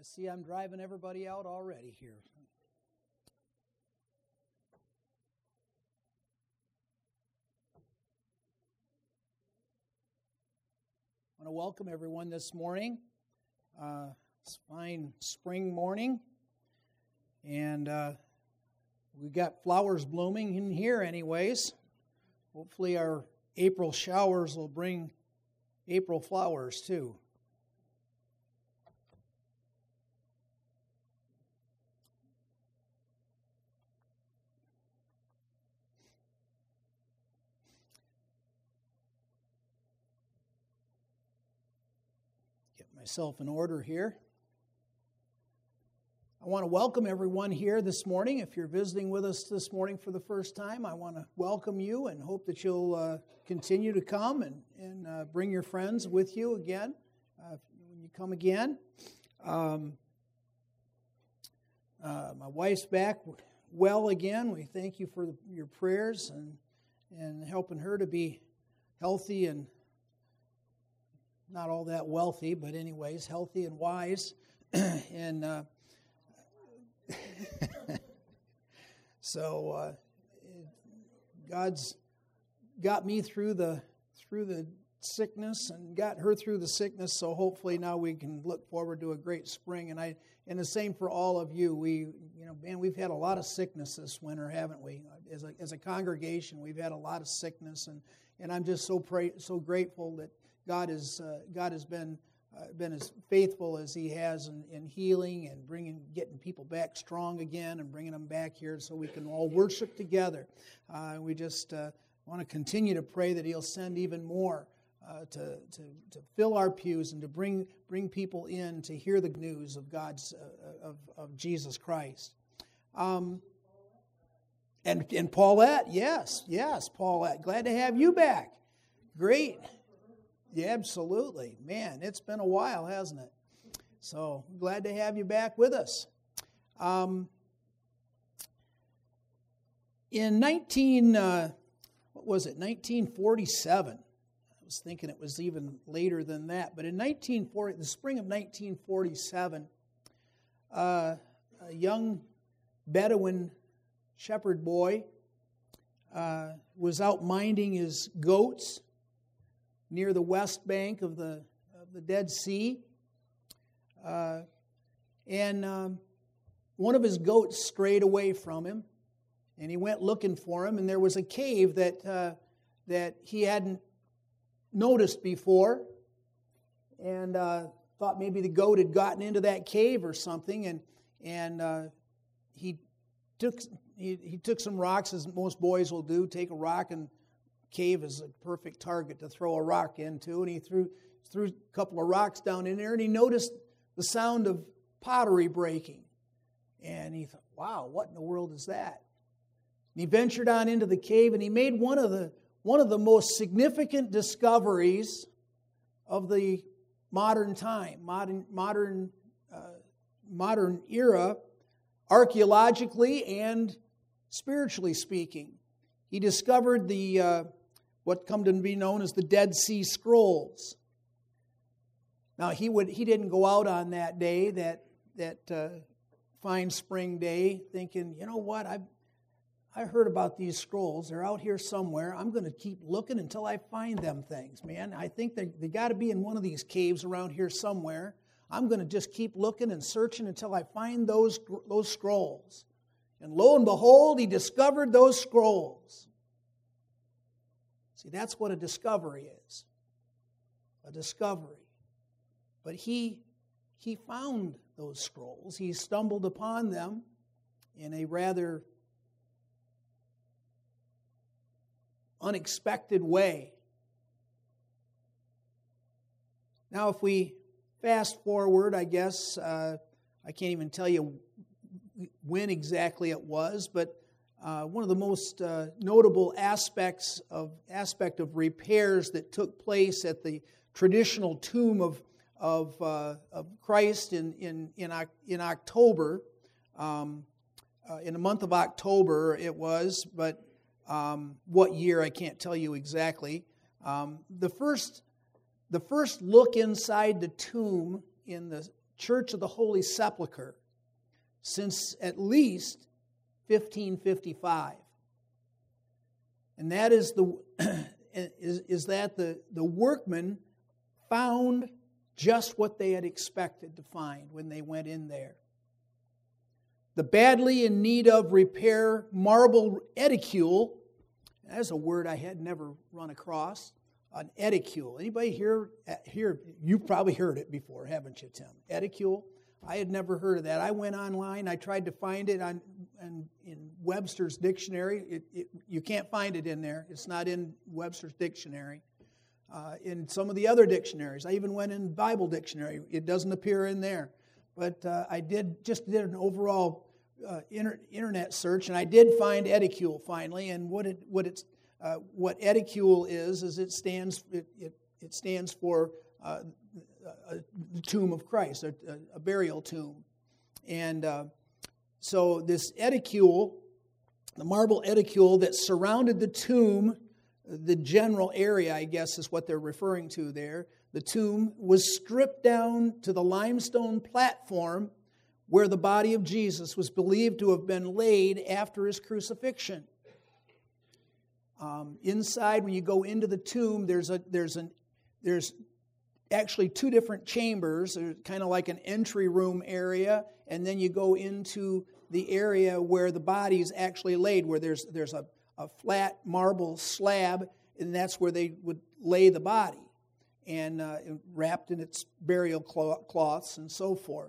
I see I'm driving everybody out already here. I want to welcome everyone this morning. It's a fine spring morning, and we got flowers blooming in here anyways. Hopefully our April showers will bring April flowers too. Get myself in order here. I want to welcome everyone here this morning. If you're visiting with us this morning for the first time, I want to welcome you and hope that you'll continue to come and bring your friends with you again when you come again. My wife's back well again. We thank you for your prayers and helping her to be healthy and not all that wealthy, but anyways, healthy and wise. And so God's got me through the sickness and got her through the sickness. So hopefully now we can look forward to a great spring. And the same for all of you. We've had a lot of sickness this winter, haven't we? As a congregation, we've had a lot of sickness, and I'm just so grateful that God has been as faithful as He has in healing and getting people back strong again and bringing them back here so we can all worship together. We just want to continue to pray that He'll send even more to fill our pews and to bring people in to hear the news of God's of Jesus Christ. And Paulette, yes, Paulette, glad to have you back. Great. Yeah, absolutely. Man, it's been a while, hasn't it? So glad to have you back with us. In 1947, I was thinking it was even later than that, but in the spring of 1947, a young Bedouin shepherd boy was out minding his goats near the west bank of the Dead Sea. And one of his goats strayed away from him, and he went looking for him, and there was a cave that he hadn't noticed before, and thought maybe the goat had gotten into that cave or something, and he took some rocks, as most boys will do, take a rock, and cave is a perfect target to throw a rock into, and he threw a couple of rocks down in there, and he noticed the sound of pottery breaking, and he thought, wow, what in the world is that? And he ventured on into the cave, and he made one of the most significant discoveries of the modern time, modern era, archaeologically and spiritually speaking. He discovered what come to be known as the Dead Sea Scrolls. Now he didn't go out on that day, that fine spring day, thinking, you know what, I heard about these scrolls. They're out here somewhere. I'm going to keep looking until I find them things, man. I think they got to be in one of these caves around here somewhere. I'm going to just keep looking and searching until I find those scrolls. And lo and behold, he discovered those scrolls. See, that's what a discovery is. A discovery. But he found those scrolls. He stumbled upon them in a rather unexpected way. Now, if we fast forward, I guess, I can't even tell you when exactly it was, but one of the most notable aspect of repairs that took place at the traditional tomb of Christ in October, in the month of October it was, but what year I can't tell you exactly. The first look inside the tomb in Church of the Holy Sepulchre since at least 1555. And that is that the workmen found just what they had expected to find when they went in there. The badly in need of repair marble edicule, that's a word I had never run across, an edicule. Anybody here, you've probably heard it before, haven't you, Tim? Edicule? I had never heard of that. I went online, I tried to find it in Webster's dictionary. You can't find it in there. It's not in Webster's dictionary. In some of the other dictionaries, I even went in Bible dictionary. It doesn't appear in there. But I did an overall internet search, and I did find edicule finally. And what edicule is it stands for the tomb of Christ, a burial tomb. And so this edicule, the marble edicule that surrounded the tomb, the general area, I guess is what they're referring to there, the tomb was stripped down to the limestone platform where the body of Jesus was believed to have been laid after his crucifixion. Inside, when you go into the tomb, there's actually two different chambers. There's kind of like an entry room area, and then you go into the area where the body is actually laid, where there's a flat marble slab, and that's where they would lay the body, and wrapped in its burial cloths and so forth.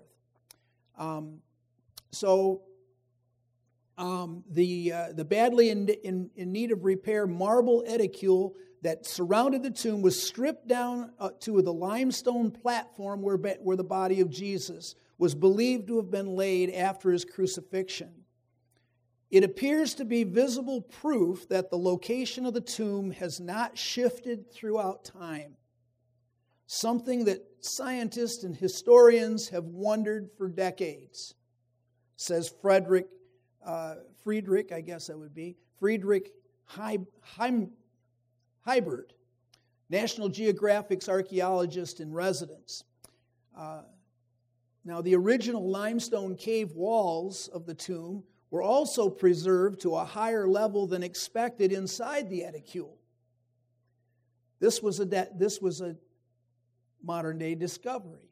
The badly in need of repair marble edicule that surrounded the tomb was stripped down to the limestone platform where the body of Jesus was believed to have been laid after his crucifixion. It appears to be visible proof that the location of the tomb has not shifted throughout time, something that scientists and historians have wondered for decades, says Friedrich, I guess that would be, Friedrich Heibert, National Geographic's archaeologist in residence. Now, the original limestone cave walls of the tomb were also preserved to a higher level than expected inside the edicule. This was a modern-day discovery.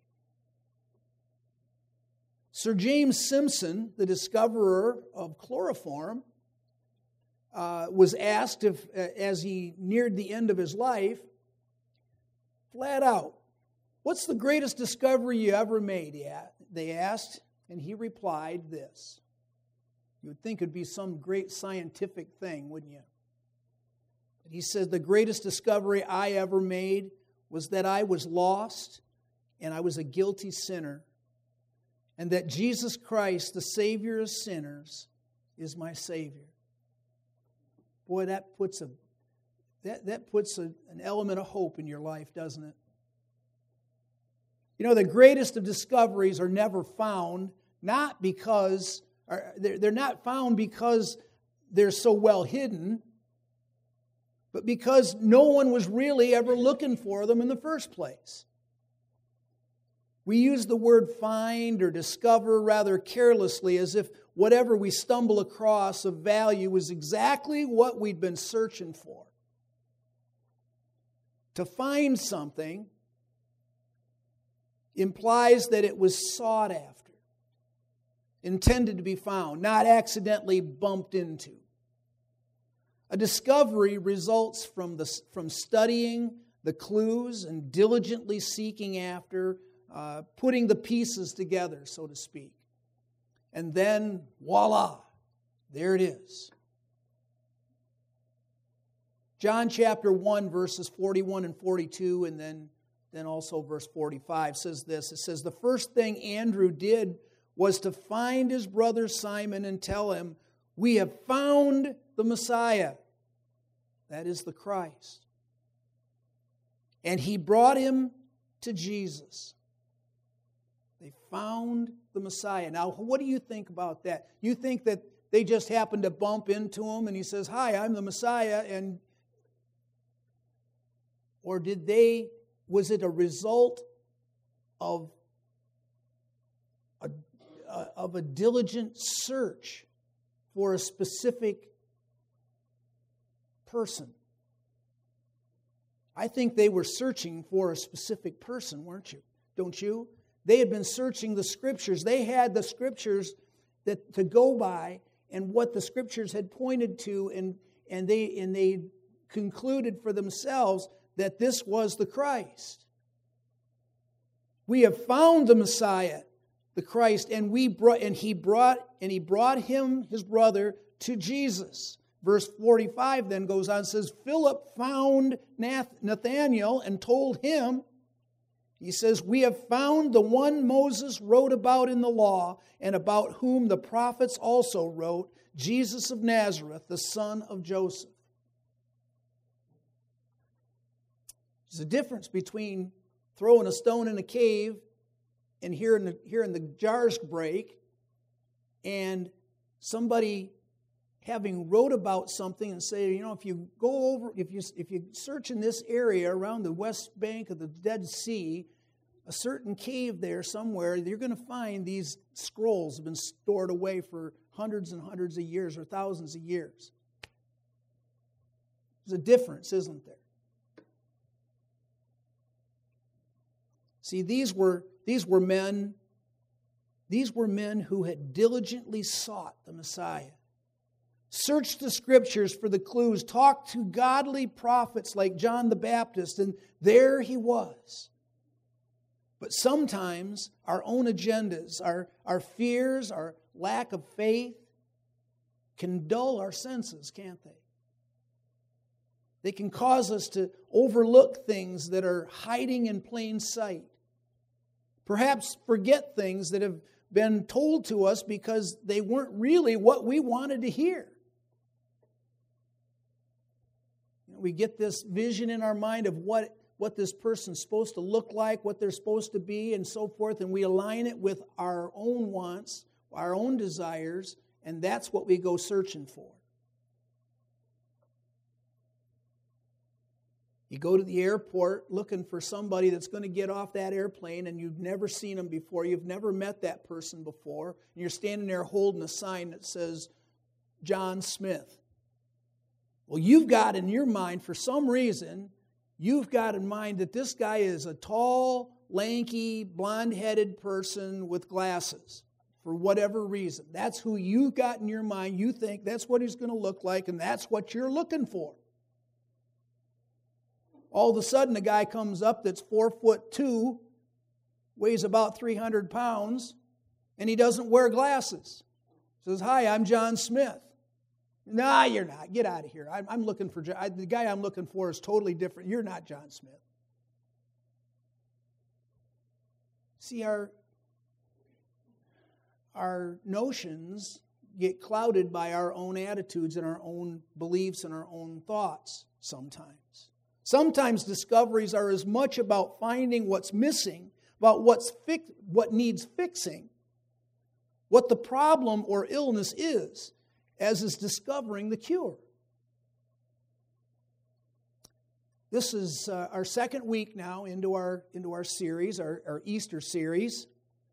Sir James Simpson, the discoverer of chloroform, was asked if, as he neared the end of his life, flat out, "What's the greatest discovery you ever made?" They asked, and he replied this. You would think it'd be some great scientific thing, wouldn't you? But he said, "The greatest discovery I ever made was that I was lost and I was a guilty sinner, and that Jesus Christ, the Savior of sinners, is my Savior." Boy, that puts an element of hope in your life, doesn't it? You know, the greatest of discoveries are never found, they're not found because they're so well hidden, but because no one was really ever looking for them in the first place. We use the word find or discover rather carelessly, as if whatever we stumble across of value is exactly what we'd been searching for. To find something implies that it was sought after, intended to be found, not accidentally bumped into. A discovery results from studying the clues and diligently seeking after, putting the pieces together, so to speak. And then, voila, there it is. John chapter 1, verses 41 and 42, and then also verse 45 says this. It says, "The first thing Andrew did was to find his brother Simon and tell him, 'We have found the Messiah,'" that is the Christ. "And he brought him to Jesus." They found the Messiah. Now, what do you think about that? You think that they just happened to bump into him and he says, "Hi, I'm the Messiah," or was it a result of of a diligent search for a specific person. I think they were searching for a specific person, weren't you? Don't you? They had been searching the Scriptures. They had the Scriptures that to go by and what the Scriptures had pointed to, and they concluded for themselves that this was the Christ. We have found the Messiah, the Christ, and he brought him, his brother, to Jesus. Verse 45 then goes on and says, Philip found Nathanael and told him, he says, we have found the one Moses wrote about in the law, and about whom the prophets also wrote, Jesus of Nazareth, the son of Joseph. There's a difference between throwing a stone in a cave and hearing the jars break, and somebody having wrote about something and say, if you go over, if you search in this area around the west bank of the Dead Sea, a certain cave there somewhere, you're going to find these scrolls have been stored away for hundreds and hundreds of years or thousands of years. There's a difference, isn't there? See, these were men who had diligently sought the Messiah. Searched the Scriptures for the clues, talked to godly prophets like John the Baptist, and there he was. But sometimes our own agendas, our fears, our lack of faith can dull our senses, can't they? They can cause us to overlook things that are hiding in plain sight. Perhaps forget things that have been told to us because they weren't really what we wanted to hear. We get this vision in our mind of what this person's supposed to look like, what they're supposed to be, and so forth, and we align it with our own wants, our own desires, and that's what we go searching for. You go to the airport looking for somebody that's going to get off that airplane, and you've never seen them before, you've never met that person before, and you're standing there holding a sign that says, John Smith. Well, you've got in your mind, for some reason, you've got in mind that this guy is a tall, lanky, blonde-headed person with glasses, for whatever reason. That's who you got in your mind. You think that's what he's going to look like, and that's what you're looking for. All of a sudden, a guy comes up that's 4'2", weighs about 300 pounds, and he doesn't wear glasses. Says, "Hi, I'm John Smith." "Nah, you're not. Get out of here. I'm looking for the guy I'm looking for is totally different. You're not John Smith." See, our notions get clouded by our own attitudes and our own beliefs and our own thoughts sometimes. Sometimes discoveries are as much about finding what's missing, about what needs fixing, what the problem or illness is, as is discovering the cure. This is our second week now into our series, our Easter series,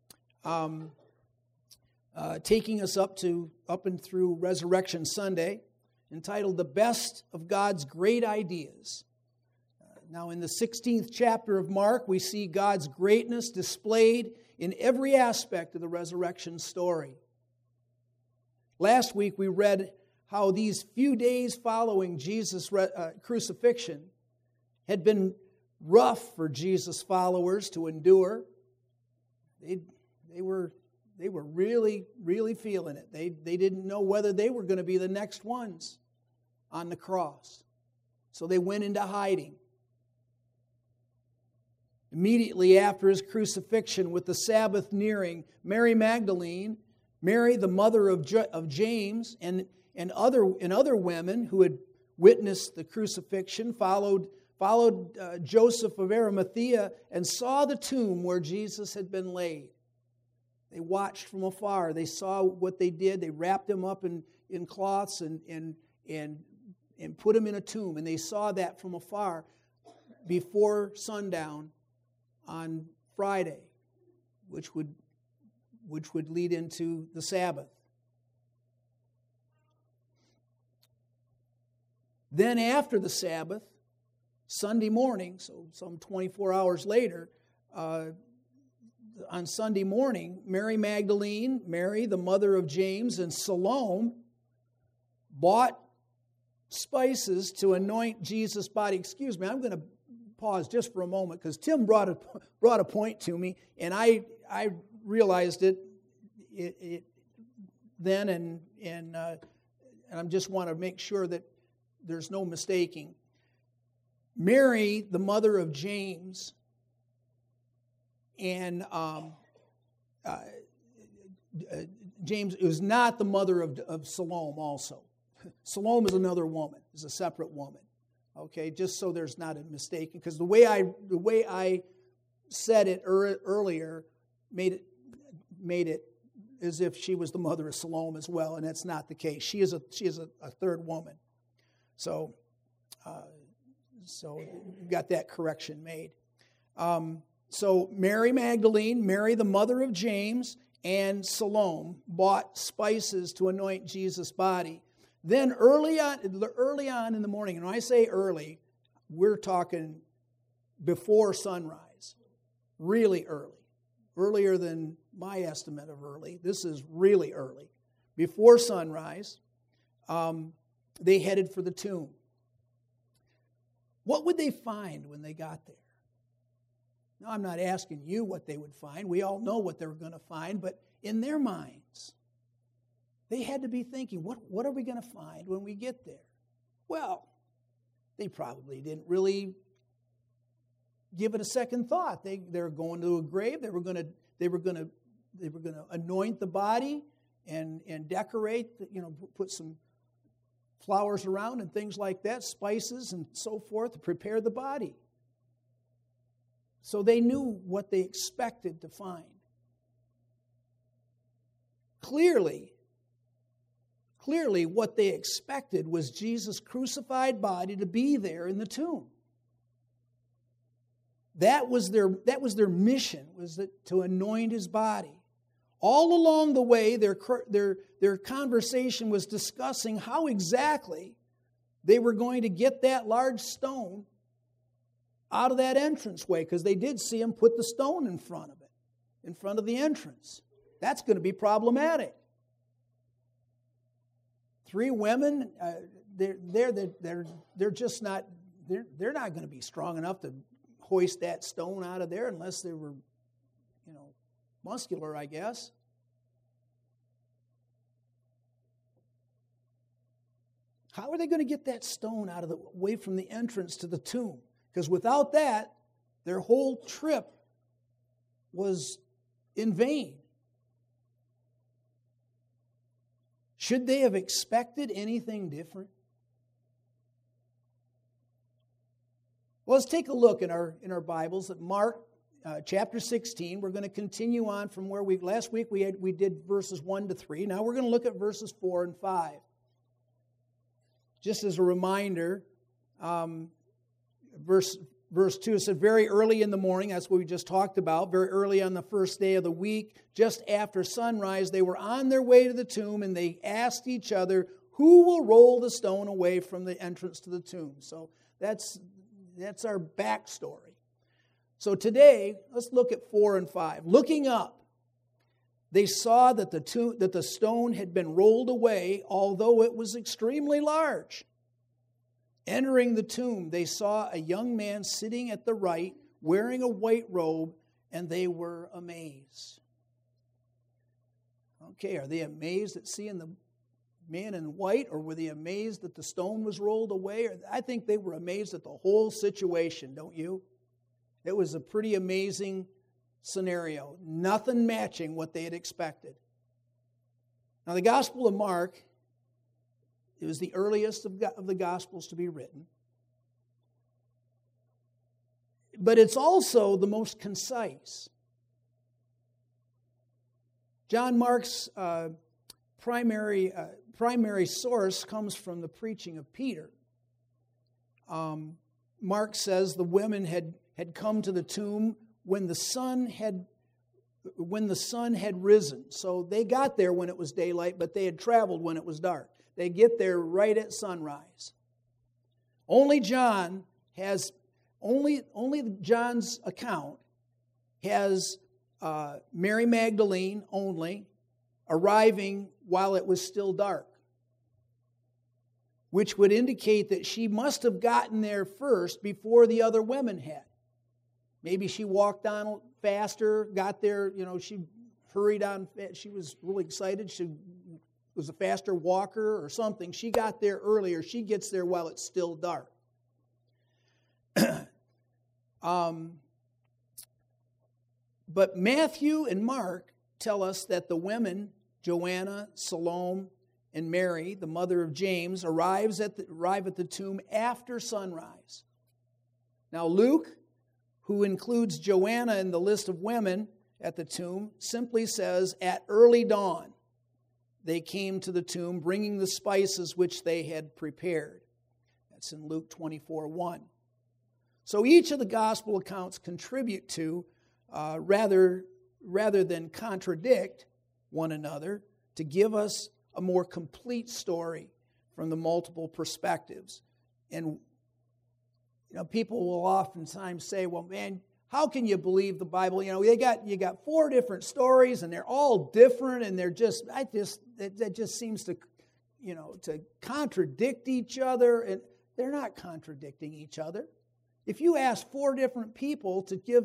taking us up and through Resurrection Sunday, entitled "The Best of God's Great Ideas." Now, in the 16th chapter of Mark, we see God's greatness displayed in every aspect of the resurrection story. Last week, we read how these few days following Jesus' crucifixion had been rough for Jesus' followers to endure. They were really, really feeling it. They didn't know whether they were going to be the next ones on the cross. So they went into hiding. Immediately after his crucifixion, with the Sabbath nearing, Mary Magdalene, Mary the mother of James, and other women who had witnessed the crucifixion followed Joseph of Arimathea and saw the tomb where Jesus had been laid. They watched from afar. They saw what they did. They wrapped him up in cloths and put him in a tomb. And they saw that from afar before sundown on Friday, which would which would lead into the Sabbath. Then after the Sabbath, Sunday morning, so some 24 hours later, on Sunday morning, Mary Magdalene, Mary, the mother of James, and Salome bought spices to anoint Jesus' body. Excuse me, I'm going to pause just for a moment because Tim brought a point to me, and I realized it then, and I just want to make sure that there's no mistaking. Mary, the mother of James, and James is not the mother of Salome also. Salome is another woman, is a separate woman. Okay, just so there's not a mistake, because the way I said it earlier made it as if she was the mother of Salome as well, and that's not the case. She is a third woman. So you got that correction made. So Mary Magdalene, Mary the mother of James, and Salome bought spices to anoint Jesus' body. Then early on in the morning, and when I say early, we're talking before sunrise, really early, earlier than my estimate of early. This is really early. Before sunrise, they headed for the tomb. What would they find when they got there? Now, I'm not asking you what they would find. We all know what they were going to find, but in their minds, they had to be thinking, what are we going to find when we get there? Well, they probably didn't really give it a second thought. They're going to a grave. They were going to anoint the body and decorate, put some flowers around and things like that, spices and so forth to prepare the body. So they knew what they expected to find. Clearly, what they expected was Jesus' crucified body to be there in the tomb. That was their mission, was to anoint his body. All along the way, their conversation was discussing how exactly they were going to get that large stone out of that entranceway, because they did see him put the stone in front of it, in front of the entrance. That's going to be problematic. 3 women, they're just not, they're not going to be strong enough to hoist that stone out of there unless they were, muscular, I guess. How are they going to get that stone away from the entrance to the tomb? Because without that, their whole trip was in vain. Should they have expected anything different? Well, let's take a look in our Bibles at Mark chapter 16. We're going to continue on from where last week we did verses 1 to 3. Now we're going to look at verses 4 and 5. Just as a reminder, verse 2, it said, very early in the morning, that's what we just talked about, very early on the first day of the week, just after sunrise, they were on their way to the tomb, and they asked each other, who will roll the stone away from the entrance to the tomb? So that's our backstory. So today, let's look at 4 and 5. Looking up, they saw that the stone had been rolled away, although it was extremely large. Entering the tomb, they saw a young man sitting at the right, wearing a white robe, and they were amazed. Okay, are they amazed at seeing the man in white, or were they amazed that the stone was rolled away? I think they were amazed at the whole situation, don't you? It was a pretty amazing scenario, nothing matching what they had expected. Now, the Gospel of Mark, it was the earliest of the Gospels to be written. But it's also the most concise. John Mark's primary source comes from the preaching of Peter. Mark says the women had come to the tomb when the sun had when the sun had risen. So they got there when it was daylight, but they had traveled when it was dark. They get there right at sunrise. Only John's account has Mary Magdalene only arriving while it was still dark, which would indicate that she must have gotten there first before the other women had. Maybe she walked on faster, got there, she hurried on. She was really excited. She was a faster walker or something. She got there earlier. She gets there while it's still dark. But Matthew and Mark tell us that the women, Joanna, Salome, and Mary, the mother of James, arrive at the tomb after sunrise. Now Luke, who includes Joanna in the list of women at the tomb, simply says, at early dawn they came to the tomb, bringing the spices which they had prepared. That's in Luke 24:1. So each of the gospel accounts contribute to, rather than contradict one another, to give us a more complete story from the multiple perspectives. And people will oftentimes say, well, man, how can you believe the Bible? You got 4 different stories and they're all different, and that just seems to, to contradict each other, and they're not contradicting each other. If you ask 4 different people to give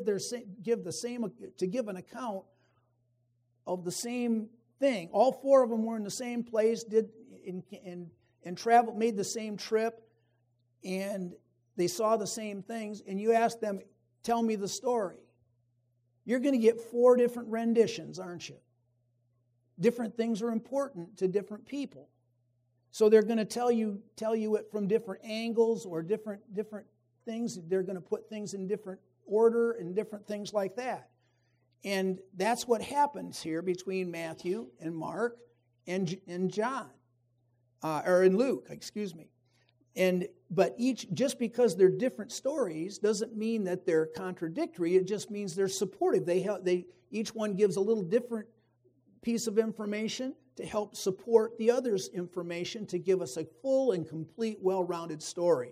an account of the same thing, all 4 of them were in the same place, and traveled, made the same trip, and they saw the same things, and you ask them, tell me the story, you're going to get 4 different renditions, aren't you? Different things are important to different people. So they're going to tell you it from different angles or different things. They're going to put things in different order and different things like that. And that's what happens here between Matthew and Mark and John, or in Luke, excuse me. But just because they're different stories doesn't mean that they're contradictory. It just means they're supportive. Each one gives a little different piece of information to help support the other's information to give us a full and complete, well-rounded story.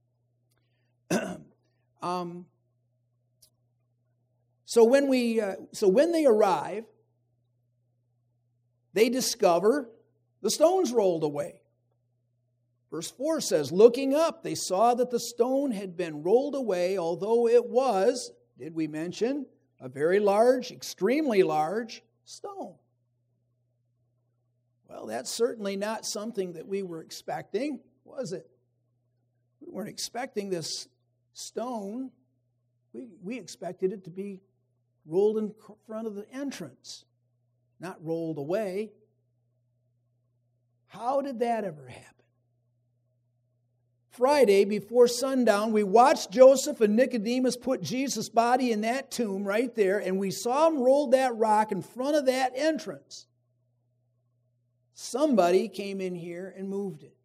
So when they arrive, they discover the stones rolled away. Verse 4 says, looking up, they saw that the stone had been rolled away, although it was, did we mention, a very large, extremely large stone. Well, that's certainly not something that we were expecting, was it? We weren't expecting this stone. We expected it to be rolled in front of the entrance, not rolled away. How did that ever happen? Friday, before sundown, we watched Joseph and Nicodemus put Jesus' body in that tomb right there, and we saw them roll that rock in front of that entrance. Somebody came in here and moved it.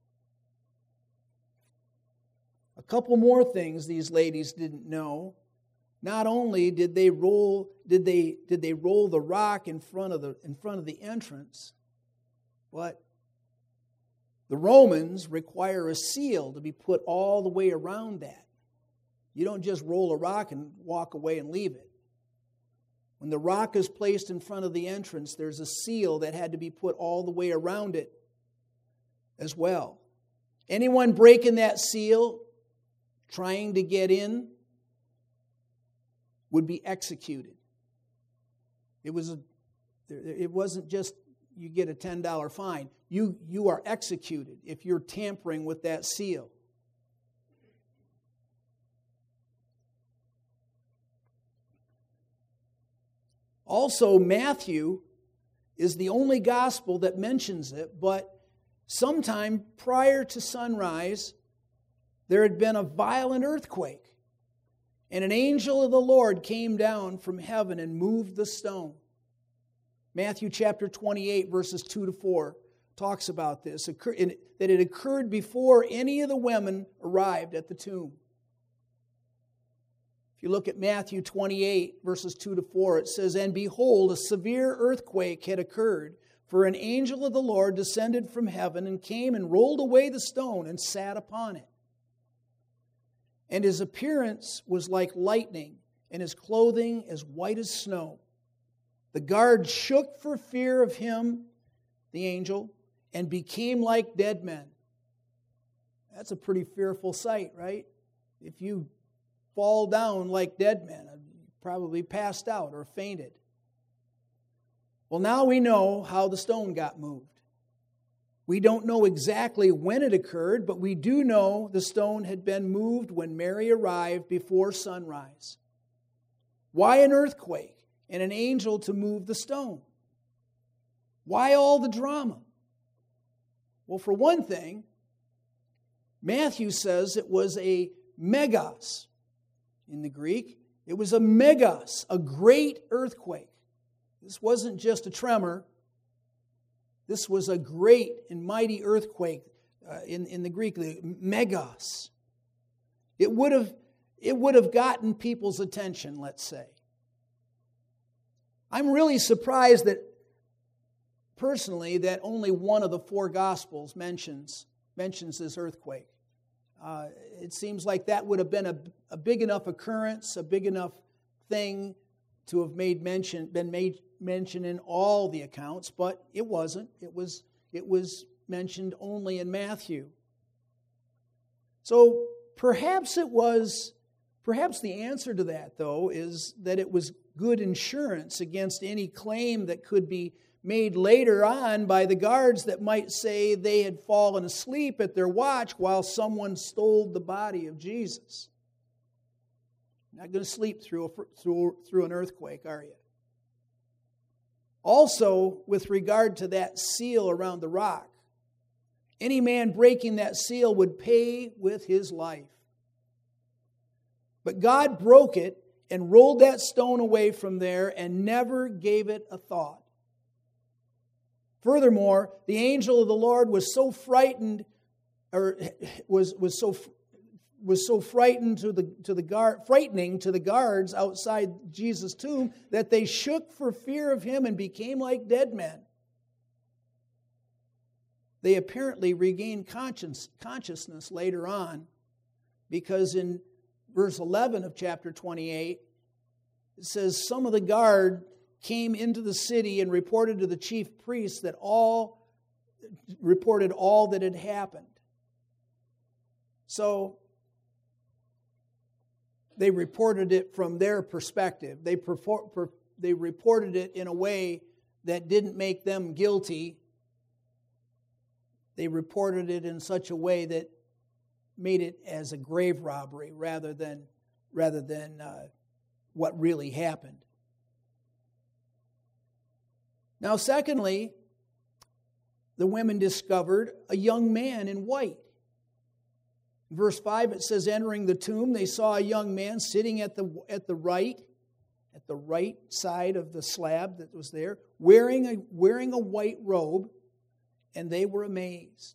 A couple more things these ladies didn't know. Not only did they roll the rock in front of the entrance, but the Romans require a seal to be put all the way around that. You don't just roll a rock and walk away and leave it. When the rock is placed in front of the entrance, there's a seal that had to be put all the way around it as well. Anyone breaking that seal, trying to get in, would be executed. It wasn't just you get a $10 fine. You are executed if you're tampering with that seal. Also, Matthew is the only gospel that mentions it, but sometime prior to sunrise, there had been a violent earthquake, and an angel of the Lord came down from heaven and moved the stone. Matthew chapter 28, verses 2-4 talks about this, that it occurred before any of the women arrived at the tomb. If you look at Matthew 28, verses 2 to 4, it says, "And behold, a severe earthquake had occurred, for an angel of the Lord descended from heaven and came and rolled away the stone and sat upon it. And his appearance was like lightning, and his clothing as white as snow. The guards shook for fear of him," the angel, "and became like dead men." That's a pretty fearful sight, right? If you fall down like dead men, probably passed out or fainted. Well, now we know how the stone got moved. We don't know exactly when it occurred, but we do know the stone had been moved when Mary arrived before sunrise. Why an earthquake and an angel to move the stone? Why all the drama? Well, for one thing, Matthew says it was a megas in the Greek. It was a megas, a great earthquake. This wasn't just a tremor. This was a great and mighty earthquake in the Greek, the megas. It would have gotten people's attention, let's say. I'm really surprised that, personally, that only one of the four Gospels mentions this earthquake. It seems like that would have been a big enough occurrence, a big enough thing to have been mentioned in all the accounts, but it wasn't. It was mentioned only in Matthew. So perhaps the answer to that, though, is that it was good insurance against any claim that could be made later on by the guards that might say they had fallen asleep at their watch while someone stole the body of Jesus. You're not going to sleep through an earthquake, are you? Also, with regard to that seal around the rock, any man breaking that seal would pay with his life. But God broke it and rolled that stone away from there and never gave it a thought. Furthermore, the angel of the Lord was so frightened, or was so frightened frightening to the guards outside Jesus' tomb that they shook for fear of him and became like dead men. They apparently regained consciousness later on, because in verse 11 of chapter 28, it says, "Some of the guard came into the city and reported to the chief priests all that had happened." So they reported it from their perspective. They reported it in a way that didn't make them guilty. They reported it in such a way that made it as a grave robbery rather than what really happened. Now, secondly, the women discovered a young man in white. In verse 5, it says, "Entering the tomb, they saw a young man sitting at the right side of the slab that was there, wearing a white robe, and they were amazed."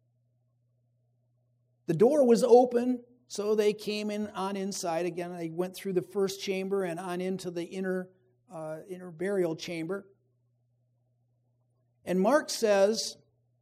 The door was open, so they came on inside. Again, they went through the first chamber and on into the inner burial chamber. And Mark says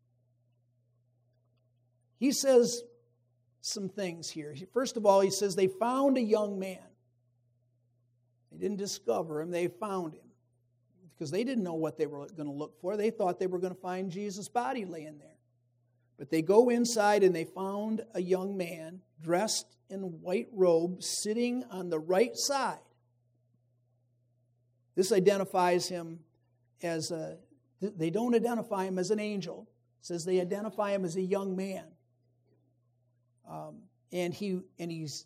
some things here. First of all, he says they found a young man. They didn't discover him, they found him. Because they didn't know what they were going to look for. They thought they were going to find Jesus' body laying there. But they go inside and they found a young man dressed in a white robe sitting on the right side. This identifies him as they don't identify him as an angel. It says they identify him as a young man. He's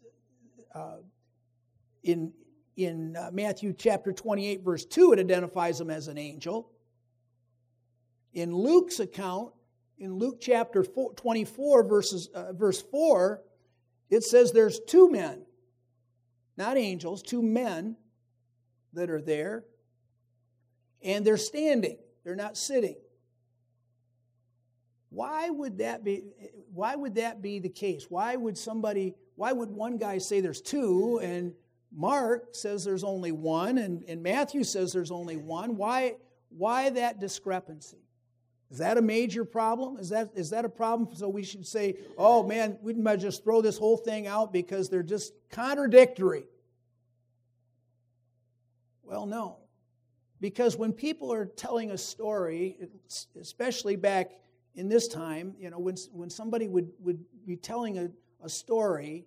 in Matthew chapter 28, verse 2, it identifies him as an angel. In Luke's account, in Luke chapter 24, verse 4, it says there's two men, not angels, two men that are there, and they're standing. They're not sitting. Why would that be the case? Why would one guy say there's two and Mark says there's only one, and Matthew says there's only one. Why that discrepancy? Is that a major problem? Is that a problem? So we should say, oh man, we might just throw this whole thing out because they're just contradictory. Well, no. Because when people are telling a story, especially back in this time, when somebody would be telling a story,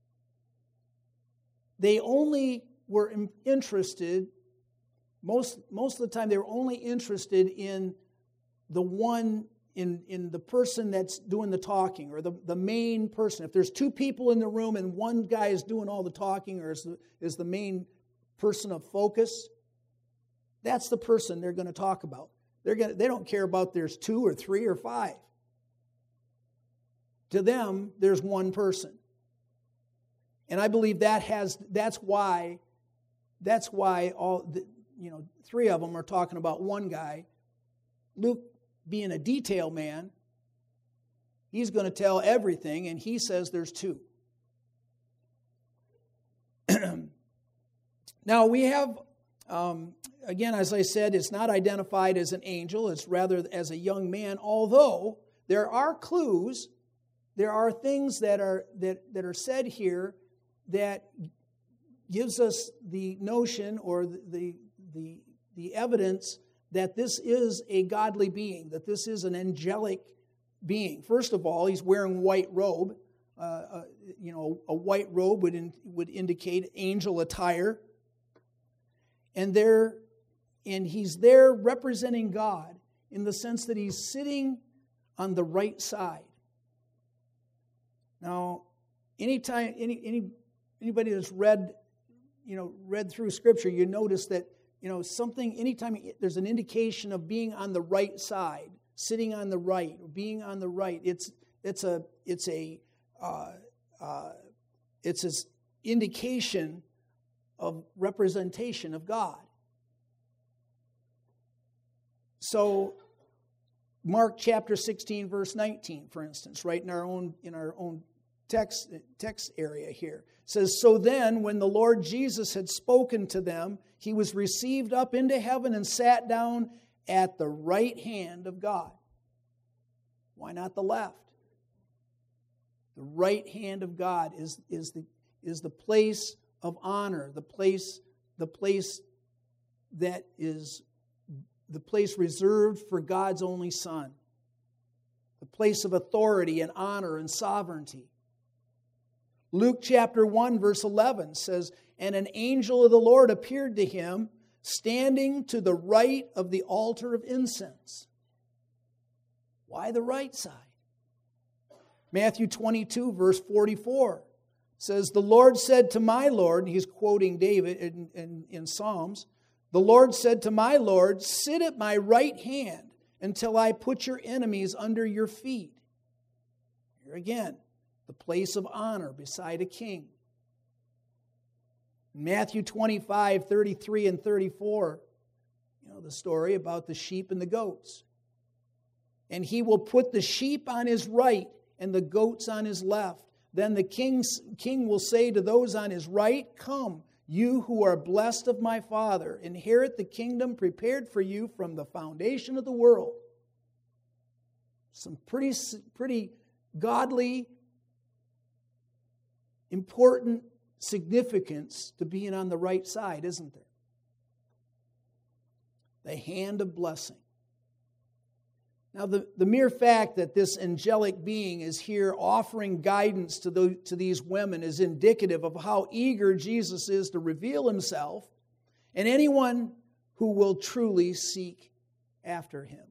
they only were interested, most of the time they were only interested in the one, in the person that's doing the talking, or the main person. If there's two people in the room and one guy is doing all the talking or is the main person of focus, that's the person they're going to talk about. They don't care about there's 2 or 3 or 5. To them, there's one person. And I believe that's why all 3 of them are talking about one guy. Luke, being a detail man, he's going to tell everything, and he says there's 2. Now we have, again, as I said, it's not identified as an angel, it's rather as a young man, although there are clues, there are things that are said here that gives us the notion or the evidence that this is a godly being, that this is an angelic being. First of all, he's wearing white robe. A white robe would indicate angel attire. And he's there representing God in the sense that he's sitting on the right side. Now, anytime anybody that's read through Scripture, you notice that anytime there's an indication of being on the right side, sitting on the right, or being on the right, it's an indication of representation of God. So, Mark chapter 16, verse 19, for instance, right in our own text area here, says, "So then, when the Lord Jesus had spoken to them, he was received up into heaven and sat down at the right hand of God." Why not the left? The right hand of God is the place of honor, the place that is the place reserved for God's only Son, the place of authority and honor and sovereignty. Luke chapter 1, verse 11 says, "And an angel of the Lord appeared to him, standing to the right of the altar of incense." Why the right side? Matthew 22, verse 44 says, "The Lord said to my Lord," and he's quoting David in Psalms, "The Lord said to my Lord, sit at my right hand until I put your enemies under your feet." Here again, the place of honor beside a king. Matthew 25, 33 and 34, the story about the sheep and the goats. "And he will put the sheep on his right and the goats on his left. Then the king will say to those on his right, 'Come, you who are blessed of my Father, inherit the kingdom prepared for you from the foundation of the world.'" Some pretty godly, important significance to being on the right side, isn't there? The hand of blessing. Now, the mere fact that this angelic being is here offering guidance to these women is indicative of how eager Jesus is to reveal himself and anyone who will truly seek after him.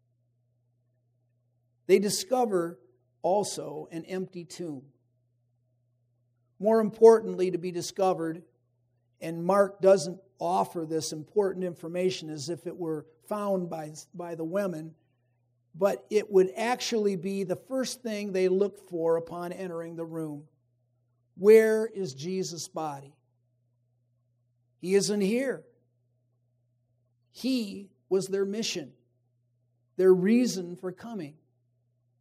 They discover also an empty tomb. More importantly to be discovered, and Mark doesn't offer this important information as if it were found by the women, but it would actually be the first thing they looked for upon entering the room. Where is Jesus' body? He isn't here. He was their mission, their reason for coming.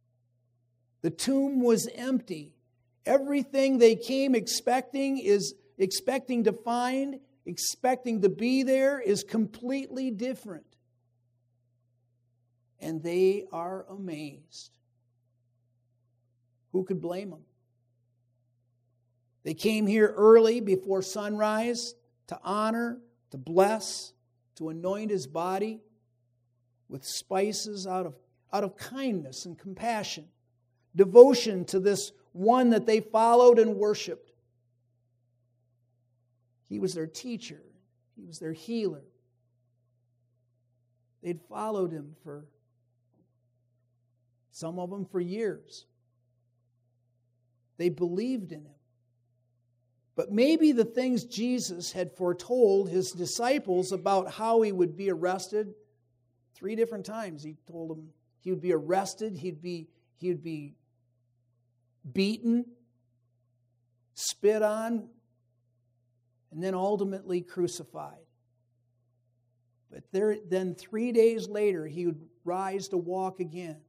The tomb was empty. Everything they came expecting is expecting to find, expecting to be there is completely different. And they are amazed. Who could blame them? They came here early before sunrise to honor, to bless, to anoint his body with spices out of kindness and compassion, devotion to this one that they followed and worshiped. He was their teacher. He was their healer. They'd followed him for, some of them for years. They believed in him. But maybe the things Jesus had foretold his disciples about how he would be arrested, 3 different times he told them he would be arrested, he'd be beaten, spit on, and then ultimately crucified. But then 3 days later, he would rise to walk again.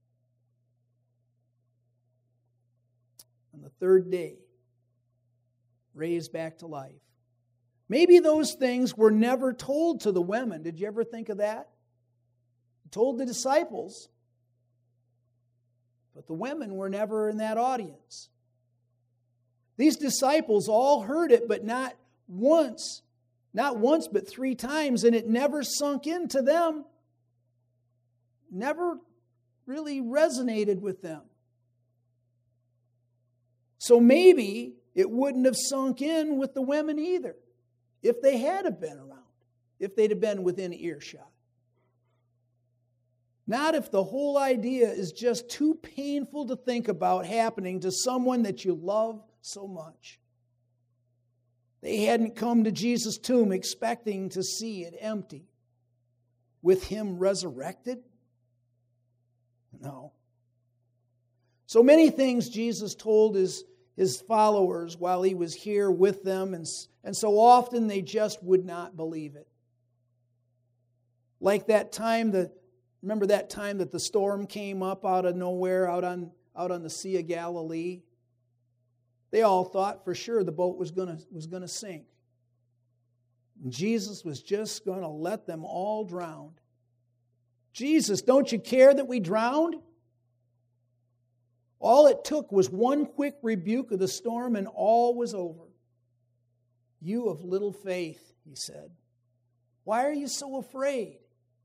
On the 3rd day, raised back to life. Maybe those things were never told to the women. Did you ever think of that? He told the disciples, but the women were never in that audience. These disciples all heard it, but not once, but 3 times, and it never sunk into them. Never really resonated with them. So maybe it wouldn't have sunk in with the women either, if they had have been around, if they'd have been within earshot. Not if the whole idea is just too painful to think about happening to someone that you love so much. They hadn't come to Jesus' tomb expecting to see it empty, with him resurrected. No. So many things Jesus told his followers while he was here with them, and so often they just would not believe it. Like that time, remember that time that the storm came up out of nowhere, out on the Sea of Galilee? They all thought for sure the boat was going to sink. And Jesus was just going to let them all drown. Jesus, don't you care that we drowned? All it took was one quick rebuke of the storm and all was over. You of little faith, he said. Why are you so afraid?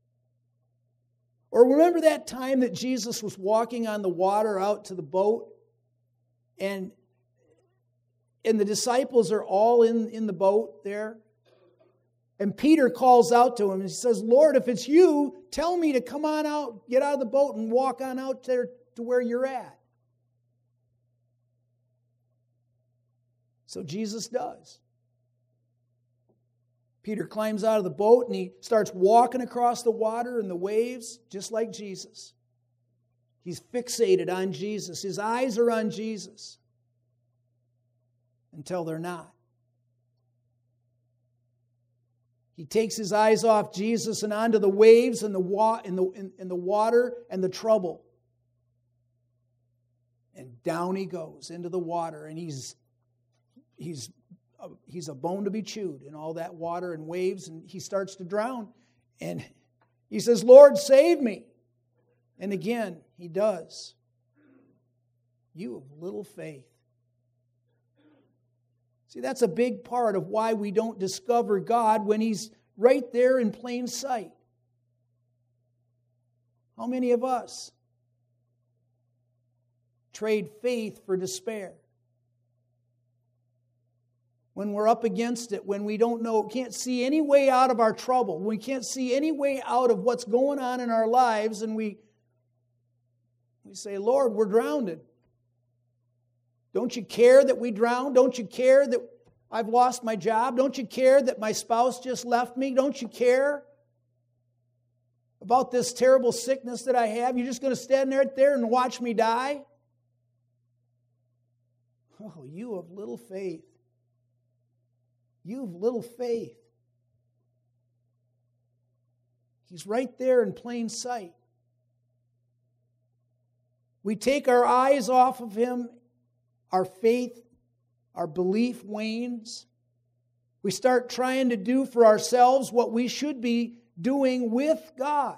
Or remember that time that Jesus was walking on the water out to the boat, and the disciples are all in the boat there? And Peter calls out to him and he says, Lord, if it's you, tell me to come on out, get out of the boat and walk on out there to where you're at. So Jesus does. Peter climbs out of the boat and he starts walking across the water and the waves, just like Jesus. He's fixated on Jesus. His eyes are on Jesus. Until they're not. He takes his eyes off Jesus and onto the waves and the water and the trouble. And down he goes into the water, and he's a bone to be chewed in all that water and waves, and he starts to drown. And he says, Lord, save me. And again, he does. You of little faith. See, that's a big part of why we don't discover God when he's right there in plain sight. How many of us trade faith for despair? When we're up against it, when we don't know, can't see any way out of our trouble, we can't see any way out of what's going on in our lives, and we say, Lord, we're drowned. Don't you care that we drowned? Don't you care that I've lost my job? Don't you care that my spouse just left me? Don't you care about this terrible sickness that I have? You're just going to stand right there and watch me die? Oh, you of little faith. You of little faith. He's right there in plain sight. We take our eyes off of him, our faith, our belief wanes. We start trying to do for ourselves what we should be doing with God.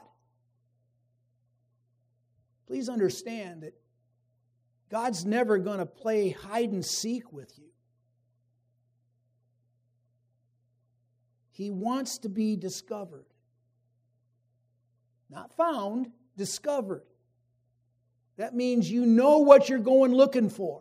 Please understand that God's never going to play hide and seek with you. He wants to be discovered. Not found, discovered. That means you know what you're going looking for.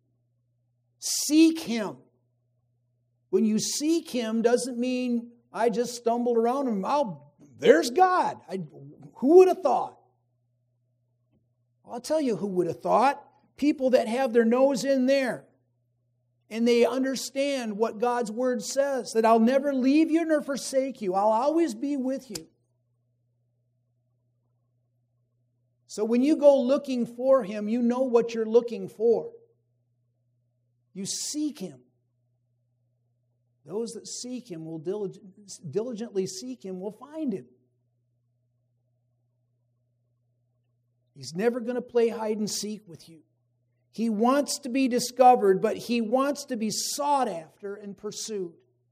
Seek Him. When you seek Him doesn't mean I just stumbled around and there's God. Who would have thought? I'll tell you who would have thought. People that have their nose in there. And they understand what God's Word says. That I'll never leave you nor forsake you. I'll always be with you. So when you go looking for Him, you know what you're looking for. You seek Him. Those that seek Him will diligently seek Him will find Him. He's never going to play hide and seek with you. He wants to be discovered, but He wants to be sought after and pursued.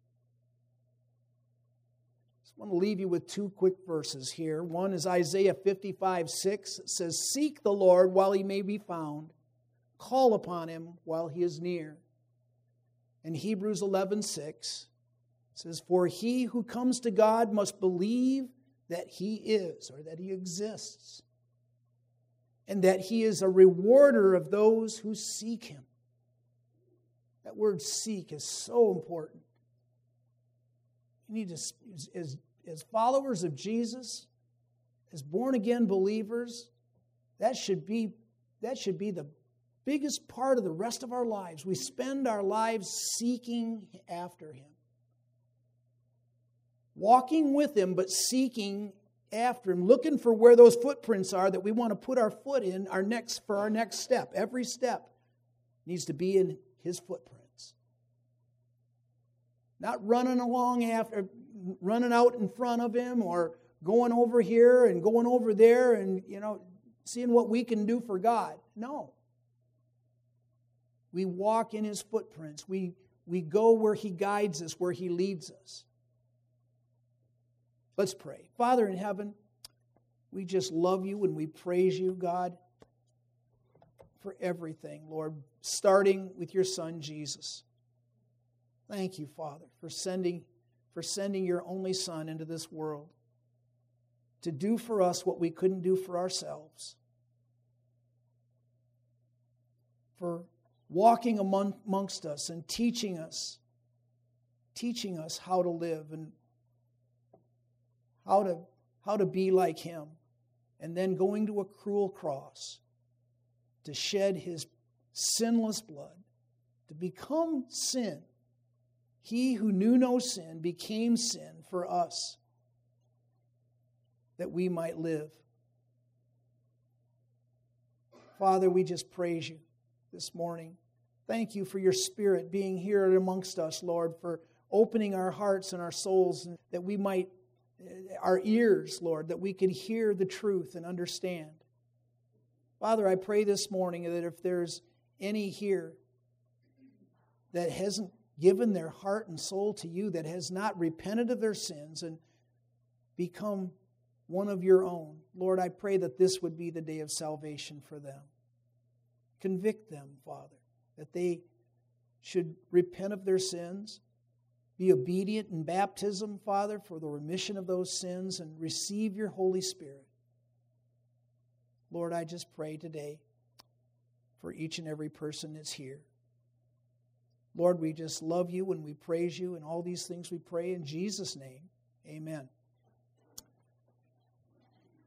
I want to leave you with two quick verses here. One is Isaiah 55:6. It says, "Seek the Lord while He may be found. Call upon Him while He is near." And Hebrews 11:6 says, "For he who comes to God must believe that He is," or that He exists, "and that He is a rewarder of those who seek Him." That word seek is so important. You need to, as followers of Jesus, as born-again believers, that should be the biggest part of the rest of our lives. We spend our lives seeking after Him. Walking with Him, but seeking after Him, looking for where those footprints are that we want to put our foot in for our next step. Every step needs to be in His footprints. Not running out in front of Him, or going over here and going over there and, seeing what we can do for God. No. We walk in His footprints. We go where He guides us, where He leads us. Let's pray. Father in heaven, we just love You and we praise You, God, for everything, Lord, starting with Your Son, Jesus. Thank You, Father, for sending Your only Son into this world to do for us what we couldn't do for ourselves. For walking amongst us and teaching us how to live and how to be like Him, and then going to a cruel cross to shed His sinless blood, to become sin. He who knew no sin became sin for us, that we might live. Father, we just praise You this morning. Thank You for Your Spirit being here amongst us, Lord, for opening our hearts and our souls, and that we might, our ears, Lord, that we could hear the truth and understand. Father, I pray this morning that if there's any here that hasn't given their heart and soul to You, that has not repented of their sins and become one of Your own, Lord, I pray that this would be the day of salvation for them. Convict them, Father, that they should repent of their sins, be obedient in baptism, Father, for the remission of those sins, and receive Your Holy Spirit. Lord, I just pray today for each and every person that's here. Lord, we just love You and we praise You, and all these things we pray in Jesus' name. Amen.